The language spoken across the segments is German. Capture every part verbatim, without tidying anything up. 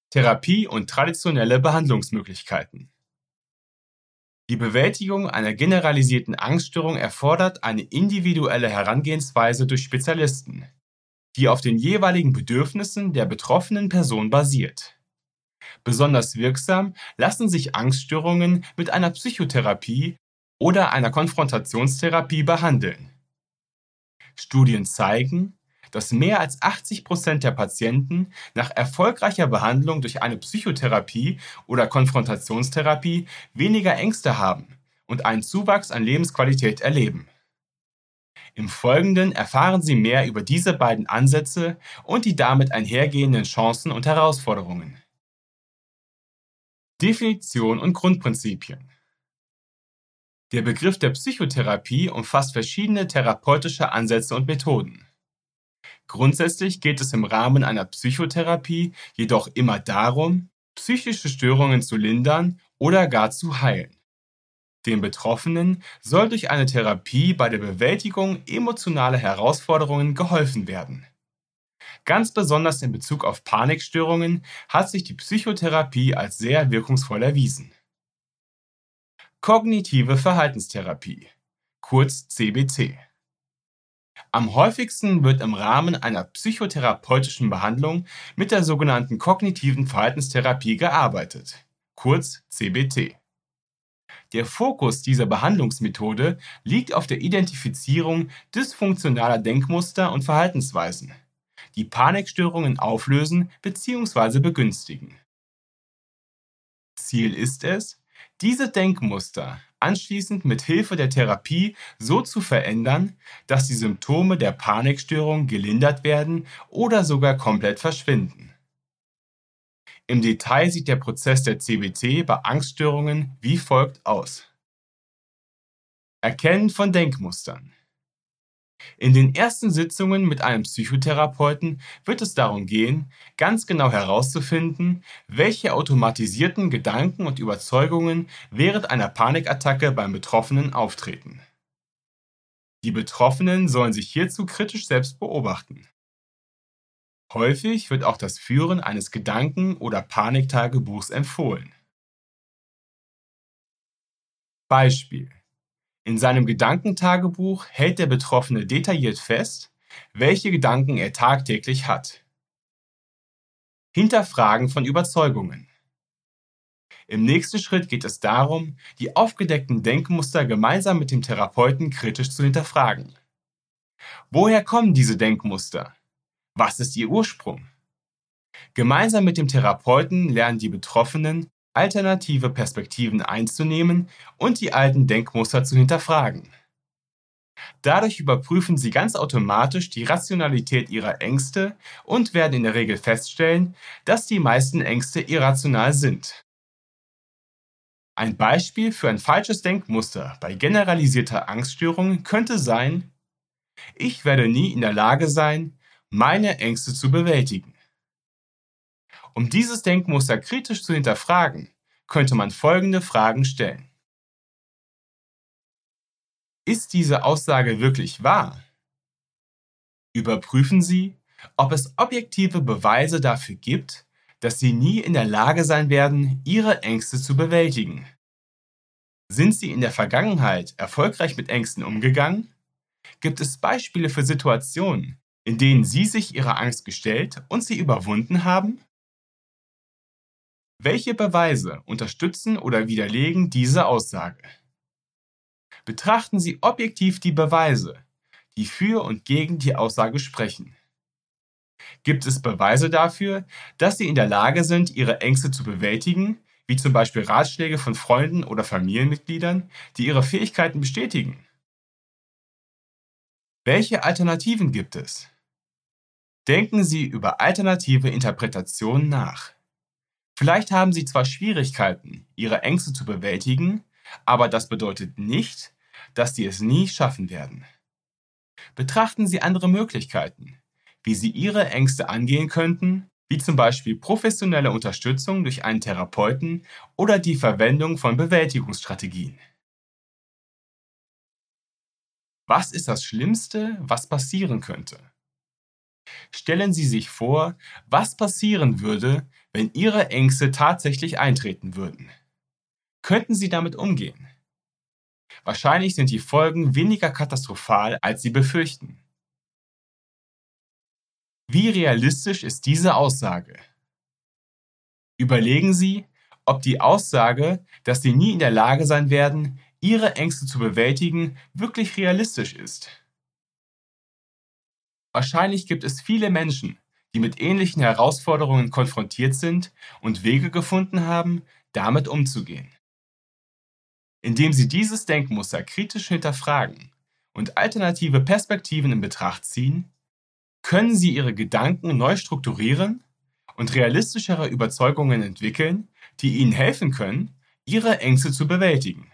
Therapie und traditionelle Behandlungsmöglichkeiten. Die Bewältigung einer generalisierten Angststörung erfordert eine individuelle Herangehensweise durch Spezialisten, die auf den jeweiligen Bedürfnissen der betroffenen Person basiert. Besonders wirksam lassen sich Angststörungen mit einer Psychotherapie oder einer Konfrontationstherapie behandeln. Studien zeigen, dass mehr als achtzig Prozent der Patienten nach erfolgreicher Behandlung durch eine Psychotherapie oder Konfrontationstherapie weniger Ängste haben und einen Zuwachs an Lebensqualität erleben. Im Folgenden erfahren Sie mehr über diese beiden Ansätze und die damit einhergehenden Chancen und Herausforderungen. Definition und Grundprinzipien. Der Begriff der Psychotherapie umfasst verschiedene therapeutische Ansätze und Methoden. Grundsätzlich geht es im Rahmen einer Psychotherapie jedoch immer darum, psychische Störungen zu lindern oder gar zu heilen. Den Betroffenen soll durch eine Therapie bei der Bewältigung emotionaler Herausforderungen geholfen werden. Ganz besonders in Bezug auf Panikstörungen hat sich die Psychotherapie als sehr wirkungsvoll erwiesen. Kognitive Verhaltenstherapie, kurz C B T. Am häufigsten wird im Rahmen einer psychotherapeutischen Behandlung mit der sogenannten kognitiven Verhaltenstherapie gearbeitet, kurz C B T. Der Fokus dieser Behandlungsmethode liegt auf der Identifizierung dysfunktionaler Denkmuster und Verhaltensweisen, die Panikstörungen auflösen bzw. begünstigen. Ziel ist es, diese Denkmuster anschließend mit Hilfe der Therapie so zu verändern, dass die Symptome der Panikstörung gelindert werden oder sogar komplett verschwinden. Im Detail sieht der Prozess der C B T bei Angststörungen wie folgt aus. Erkennen von Denkmustern. In den ersten Sitzungen mit einem Psychotherapeuten wird es darum gehen, ganz genau herauszufinden, welche automatisierten Gedanken und Überzeugungen während einer Panikattacke beim Betroffenen auftreten. Die Betroffenen sollen sich hierzu kritisch selbst beobachten. Häufig wird auch das Führen eines Gedanken- oder Paniktagebuchs empfohlen. Beispiel: In seinem Gedankentagebuch hält der Betroffene detailliert fest, welche Gedanken er tagtäglich hat. Hinterfragen von Überzeugungen. Im nächsten Schritt geht es darum, die aufgedeckten Denkmuster gemeinsam mit dem Therapeuten kritisch zu hinterfragen. Woher kommen diese Denkmuster? Was ist ihr Ursprung? Gemeinsam mit dem Therapeuten lernen die Betroffenen, alternative Perspektiven einzunehmen und die alten Denkmuster zu hinterfragen. Dadurch überprüfen sie ganz automatisch die Rationalität ihrer Ängste und werden in der Regel feststellen, dass die meisten Ängste irrational sind. Ein Beispiel für ein falsches Denkmuster bei generalisierter Angststörung könnte sein: Ich werde nie in der Lage sein, meine Ängste zu bewältigen. Um dieses Denkmuster kritisch zu hinterfragen, könnte man folgende Fragen stellen. Ist diese Aussage wirklich wahr? Überprüfen Sie, ob es objektive Beweise dafür gibt, dass Sie nie in der Lage sein werden, Ihre Ängste zu bewältigen. Sind Sie in der Vergangenheit erfolgreich mit Ängsten umgegangen? Gibt es Beispiele für Situationen, in denen Sie sich Ihrer Angst gestellt und sie überwunden haben? Welche Beweise unterstützen oder widerlegen diese Aussage? Betrachten Sie objektiv die Beweise, die für und gegen die Aussage sprechen. Gibt es Beweise dafür, dass Sie in der Lage sind, Ihre Ängste zu bewältigen, wie zum Beispiel Ratschläge von Freunden oder Familienmitgliedern, die Ihre Fähigkeiten bestätigen? Welche Alternativen gibt es? Denken Sie über alternative Interpretationen nach. Vielleicht haben Sie zwar Schwierigkeiten, Ihre Ängste zu bewältigen, aber das bedeutet nicht, dass Sie es nie schaffen werden. Betrachten Sie andere Möglichkeiten, wie Sie Ihre Ängste angehen könnten, wie zum Beispiel professionelle Unterstützung durch einen Therapeuten oder die Verwendung von Bewältigungsstrategien. Was ist das Schlimmste, was passieren könnte? Stellen Sie sich vor, was passieren würde, wenn Ihre Ängste tatsächlich eintreten würden. Könnten Sie damit umgehen? Wahrscheinlich sind die Folgen weniger katastrophal, als Sie befürchten. Wie realistisch ist diese Aussage? Überlegen Sie, ob die Aussage, dass Sie nie in der Lage sein werden, Ihre Ängste zu bewältigen, wirklich realistisch ist. Wahrscheinlich gibt es viele Menschen, die mit ähnlichen Herausforderungen konfrontiert sind und Wege gefunden haben, damit umzugehen. Indem Sie dieses Denkmuster kritisch hinterfragen und alternative Perspektiven in Betracht ziehen, können Sie Ihre Gedanken neu strukturieren und realistischere Überzeugungen entwickeln, die Ihnen helfen können, Ihre Ängste zu bewältigen.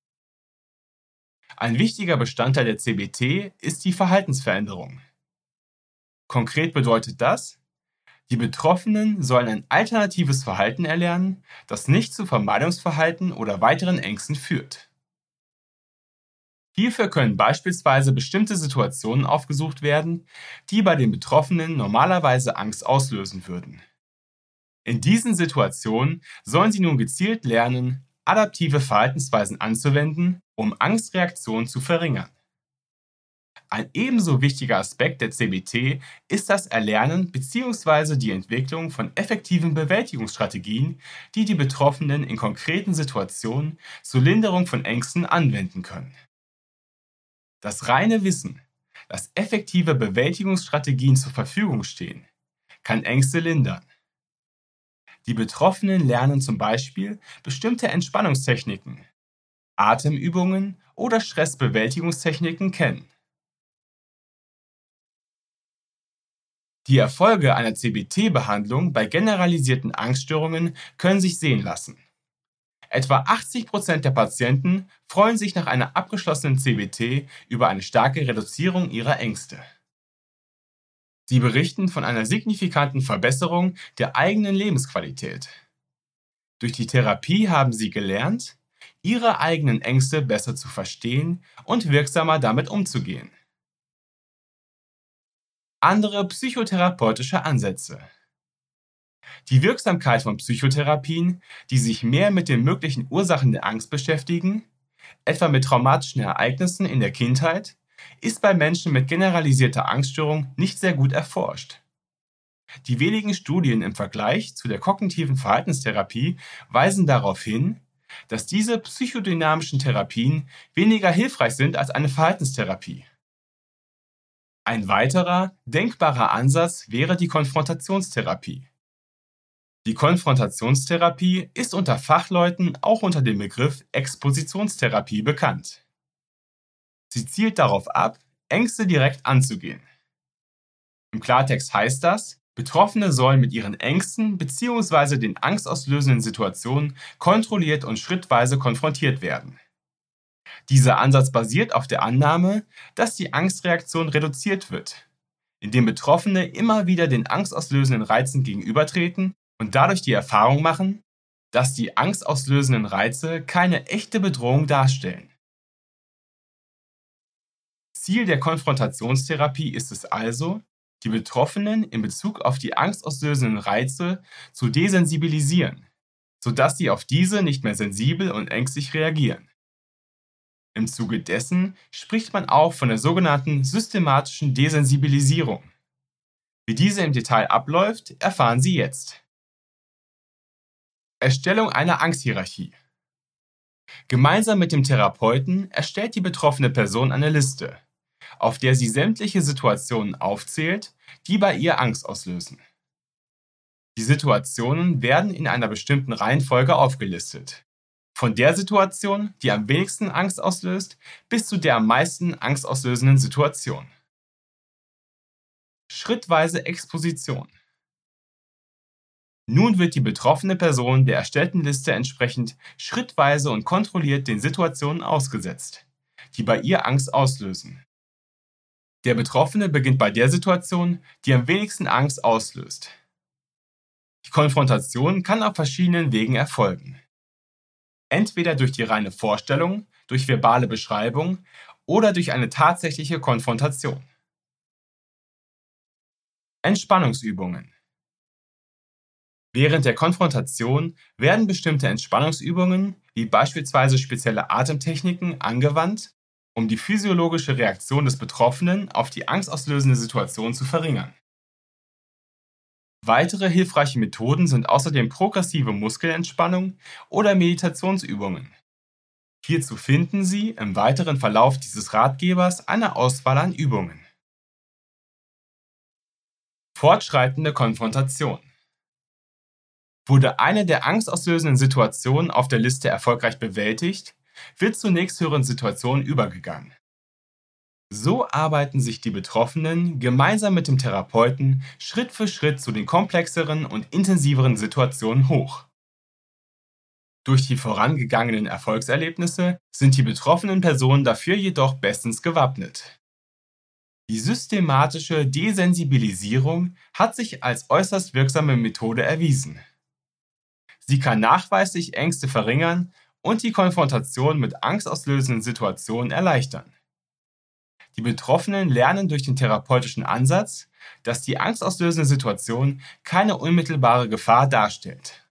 Ein wichtiger Bestandteil der C B T ist die Verhaltensveränderung. Konkret bedeutet das, die Betroffenen sollen ein alternatives Verhalten erlernen, das nicht zu Vermeidungsverhalten oder weiteren Ängsten führt. Hierfür können beispielsweise bestimmte Situationen aufgesucht werden, die bei den Betroffenen normalerweise Angst auslösen würden. In diesen Situationen sollen sie nun gezielt lernen, adaptive Verhaltensweisen anzuwenden, um Angstreaktionen zu verringern. Ein ebenso wichtiger Aspekt der C B T ist das Erlernen bzw. die Entwicklung von effektiven Bewältigungsstrategien, die die Betroffenen in konkreten Situationen zur Linderung von Ängsten anwenden können. Das reine Wissen, dass effektive Bewältigungsstrategien zur Verfügung stehen, kann Ängste lindern. Die Betroffenen lernen zum Beispiel bestimmte Entspannungstechniken, Atemübungen oder Stressbewältigungstechniken kennen. Die Erfolge einer C B T-Behandlung bei generalisierten Angststörungen können sich sehen lassen. Etwa achtzig Prozent der Patienten freuen sich nach einer abgeschlossenen C B T über eine starke Reduzierung ihrer Ängste. Sie berichten von einer signifikanten Verbesserung der eigenen Lebensqualität. Durch die Therapie haben sie gelernt, ihre eigenen Ängste besser zu verstehen und wirksamer damit umzugehen. Andere psychotherapeutische Ansätze. Die Wirksamkeit von Psychotherapien, die sich mehr mit den möglichen Ursachen der Angst beschäftigen, etwa mit traumatischen Ereignissen in der Kindheit, ist bei Menschen mit generalisierter Angststörung nicht sehr gut erforscht. Die wenigen Studien im Vergleich zu der kognitiven Verhaltenstherapie weisen darauf hin, dass diese psychodynamischen Therapien weniger hilfreich sind als eine Verhaltenstherapie. Ein weiterer, denkbarer Ansatz wäre die Konfrontationstherapie. Die Konfrontationstherapie ist unter Fachleuten auch unter dem Begriff Expositionstherapie bekannt. Sie zielt darauf ab, Ängste direkt anzugehen. Im Klartext heißt das, Betroffene sollen mit ihren Ängsten bzw. den angstauslösenden Situationen kontrolliert und schrittweise konfrontiert werden. Dieser Ansatz basiert auf der Annahme, dass die Angstreaktion reduziert wird, indem Betroffene immer wieder den angstauslösenden Reizen gegenübertreten und dadurch die Erfahrung machen, dass die angstauslösenden Reize keine echte Bedrohung darstellen. Ziel der Konfrontationstherapie ist es also, die Betroffenen in Bezug auf die angstauslösenden Reize zu desensibilisieren, sodass sie auf diese nicht mehr sensibel und ängstlich reagieren. Im Zuge dessen spricht man auch von der sogenannten systematischen Desensibilisierung. Wie diese im Detail abläuft, erfahren Sie jetzt. Erstellung einer Angsthierarchie. Gemeinsam mit dem Therapeuten erstellt die betroffene Person eine Liste, auf der sie sämtliche Situationen aufzählt, die bei ihr Angst auslösen. Die Situationen werden in einer bestimmten Reihenfolge aufgelistet. Von der Situation, die am wenigsten Angst auslöst, bis zu der am meisten angstauslösenden Situation. Schrittweise Exposition. Nun wird die betroffene Person der erstellten Liste entsprechend schrittweise und kontrolliert den Situationen ausgesetzt, die bei ihr Angst auslösen. Der Betroffene beginnt bei der Situation, die am wenigsten Angst auslöst. Die Konfrontation kann auf verschiedenen Wegen erfolgen. Entweder durch die reine Vorstellung, durch verbale Beschreibung oder durch eine tatsächliche Konfrontation. Entspannungsübungen. Während der Konfrontation werden bestimmte Entspannungsübungen, wie beispielsweise spezielle Atemtechniken, angewandt, um die physiologische Reaktion des Betroffenen auf die angstauslösende Situation zu verringern. Weitere hilfreiche Methoden sind außerdem progressive Muskelentspannung oder Meditationsübungen. Hierzu finden Sie im weiteren Verlauf dieses Ratgebers eine Auswahl an Übungen. Fortschreitende Konfrontation. Wurde eine der angstauslösenden Situationen auf der Liste erfolgreich bewältigt, wird zur nächsthöheren Situation übergegangen. So arbeiten sich die Betroffenen gemeinsam mit dem Therapeuten Schritt für Schritt zu den komplexeren und intensiveren Situationen hoch. Durch die vorangegangenen Erfolgserlebnisse sind die betroffenen Personen dafür jedoch bestens gewappnet. Die systematische Desensibilisierung hat sich als äußerst wirksame Methode erwiesen. Sie kann nachweislich Ängste verringern und die Konfrontation mit angstauslösenden Situationen erleichtern. Die Betroffenen lernen durch den therapeutischen Ansatz, dass die angstauslösende Situation keine unmittelbare Gefahr darstellt.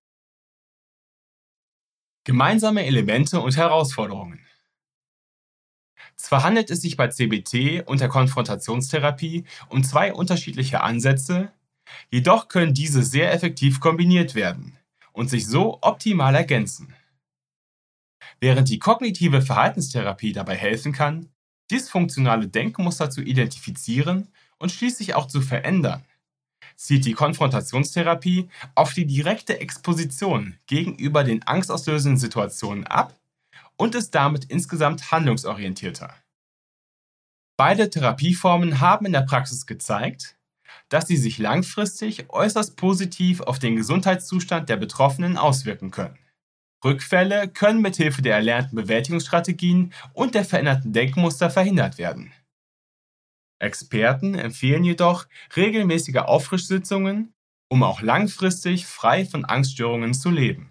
Gemeinsame Elemente und Herausforderungen. Zwar handelt es sich bei C B T und der Konfrontationstherapie um zwei unterschiedliche Ansätze, jedoch können diese sehr effektiv kombiniert werden und sich so optimal ergänzen. Während die kognitive Verhaltenstherapie dabei helfen kann, dysfunktionale Denkmuster zu identifizieren und schließlich auch zu verändern, zielt die Konfrontationstherapie auf die direkte Exposition gegenüber den angstauslösenden Situationen ab und ist damit insgesamt handlungsorientierter. Beide Therapieformen haben in der Praxis gezeigt, dass sie sich langfristig äußerst positiv auf den Gesundheitszustand der Betroffenen auswirken können. Rückfälle können mithilfe der erlernten Bewältigungsstrategien und der veränderten Denkmuster verhindert werden. Experten empfehlen jedoch regelmäßige Auffrischsitzungen, um auch langfristig frei von Angststörungen zu leben.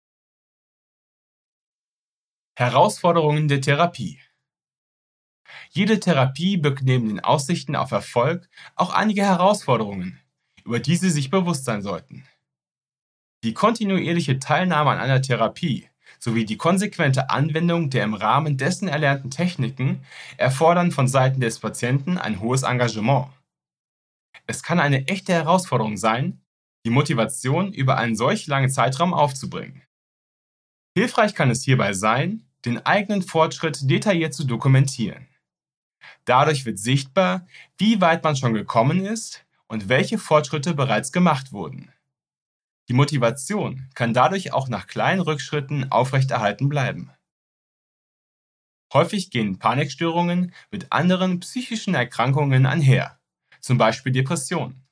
Herausforderungen der Therapie. Jede Therapie birgt neben den Aussichten auf Erfolg auch einige Herausforderungen, über die Sie sich bewusst sein sollten. Die kontinuierliche Teilnahme an einer Therapie sowie die konsequente Anwendung der im Rahmen dessen erlernten Techniken erfordern von Seiten des Patienten ein hohes Engagement. Es kann eine echte Herausforderung sein, die Motivation über einen solch langen Zeitraum aufzubringen. Hilfreich kann es hierbei sein, den eigenen Fortschritt detailliert zu dokumentieren. Dadurch wird sichtbar, wie weit man schon gekommen ist und welche Fortschritte bereits gemacht wurden. Die Motivation kann dadurch auch nach kleinen Rückschritten aufrechterhalten bleiben. Häufig gehen Panikstörungen mit anderen psychischen Erkrankungen einher, zum Beispiel Depressionen.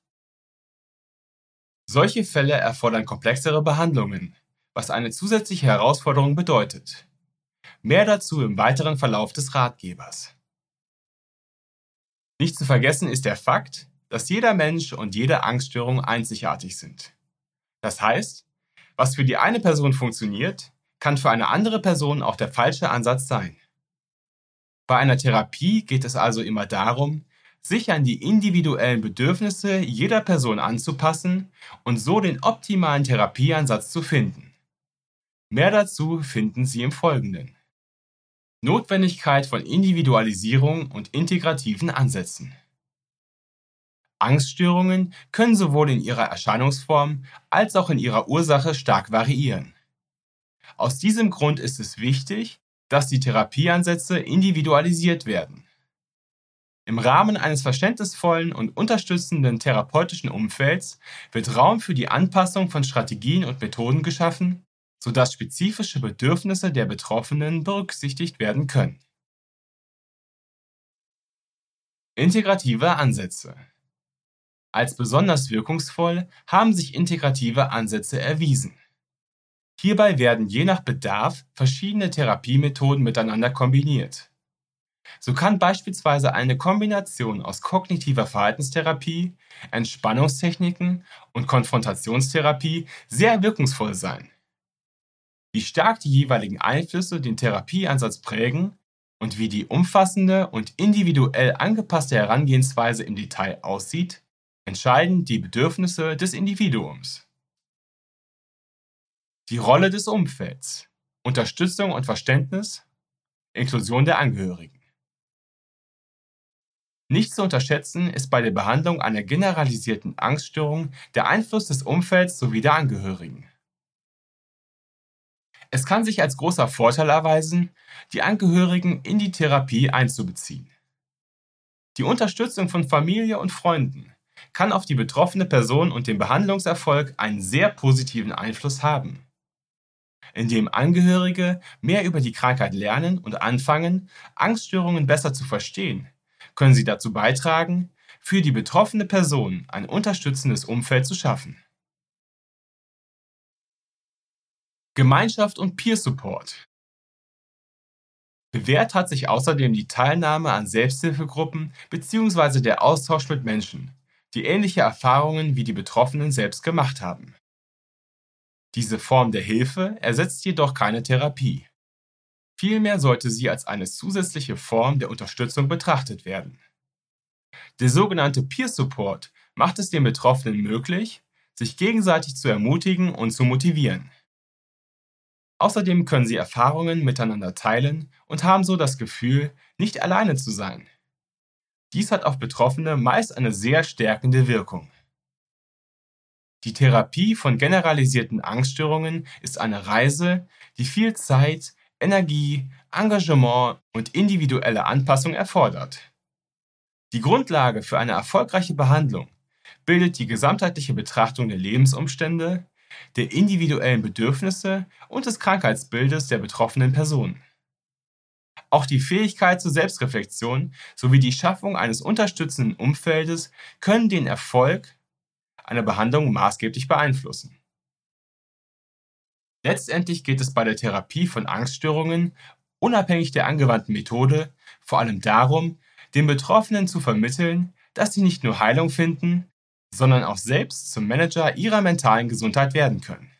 Solche Fälle erfordern komplexere Behandlungen, was eine zusätzliche Herausforderung bedeutet. Mehr dazu im weiteren Verlauf des Ratgebers. Nicht zu vergessen ist der Fakt, dass jeder Mensch und jede Angststörung einzigartig sind. Das heißt, was für die eine Person funktioniert, kann für eine andere Person auch der falsche Ansatz sein. Bei einer Therapie geht es also immer darum, sich an die individuellen Bedürfnisse jeder Person anzupassen und so den optimalen Therapieansatz zu finden. Mehr dazu finden Sie im Folgenden. Notwendigkeit von Individualisierung und integrativen Ansätzen. Angststörungen können sowohl in ihrer Erscheinungsform als auch in ihrer Ursache stark variieren. Aus diesem Grund ist es wichtig, dass die Therapieansätze individualisiert werden. Im Rahmen eines verständnisvollen und unterstützenden therapeutischen Umfelds wird Raum für die Anpassung von Strategien und Methoden geschaffen, sodass spezifische Bedürfnisse der Betroffenen berücksichtigt werden können. Integrative Ansätze. Als besonders wirkungsvoll haben sich integrative Ansätze erwiesen. Hierbei werden je nach Bedarf verschiedene Therapiemethoden miteinander kombiniert. So kann beispielsweise eine Kombination aus kognitiver Verhaltenstherapie, Entspannungstechniken und Konfrontationstherapie sehr wirkungsvoll sein. Wie stark die jeweiligen Einflüsse den Therapieansatz prägen und wie die umfassende und individuell angepasste Herangehensweise im Detail aussieht, entscheiden die Bedürfnisse des Individuums. Die Rolle des Umfelds, Unterstützung und Verständnis, Inklusion der Angehörigen. Nicht zu unterschätzen ist bei der Behandlung einer generalisierten Angststörung der Einfluss des Umfelds sowie der Angehörigen. Es kann sich als großer Vorteil erweisen, die Angehörigen in die Therapie einzubeziehen. Die Unterstützung von Familie und Freunden kann auf die betroffene Person und den Behandlungserfolg einen sehr positiven Einfluss haben. Indem Angehörige mehr über die Krankheit lernen und anfangen, Angststörungen besser zu verstehen, können sie dazu beitragen, für die betroffene Person ein unterstützendes Umfeld zu schaffen. Gemeinschaft und Peer Support. Bewährt hat sich außerdem die Teilnahme an Selbsthilfegruppen bzw. der Austausch mit Menschen, die ähnliche Erfahrungen wie die Betroffenen selbst gemacht haben. Diese Form der Hilfe ersetzt jedoch keine Therapie. Vielmehr sollte sie als eine zusätzliche Form der Unterstützung betrachtet werden. Der sogenannte Peer Support macht es den Betroffenen möglich, sich gegenseitig zu ermutigen und zu motivieren. Außerdem können sie Erfahrungen miteinander teilen und haben so das Gefühl, nicht alleine zu sein. Dies hat auf Betroffene meist eine sehr stärkende Wirkung. Die Therapie von generalisierten Angststörungen ist eine Reise, die viel Zeit, Energie, Engagement und individuelle Anpassung erfordert. Die Grundlage für eine erfolgreiche Behandlung bildet die gesamtheitliche Betrachtung der Lebensumstände, der individuellen Bedürfnisse und des Krankheitsbildes der betroffenen Person. Auch die Fähigkeit zur Selbstreflexion sowie die Schaffung eines unterstützenden Umfeldes können den Erfolg einer Behandlung maßgeblich beeinflussen. Letztendlich geht es bei der Therapie von Angststörungen, unabhängig der angewandten Methode, vor allem darum, den Betroffenen zu vermitteln, dass sie nicht nur Heilung finden, sondern auch selbst zum Manager ihrer mentalen Gesundheit werden können.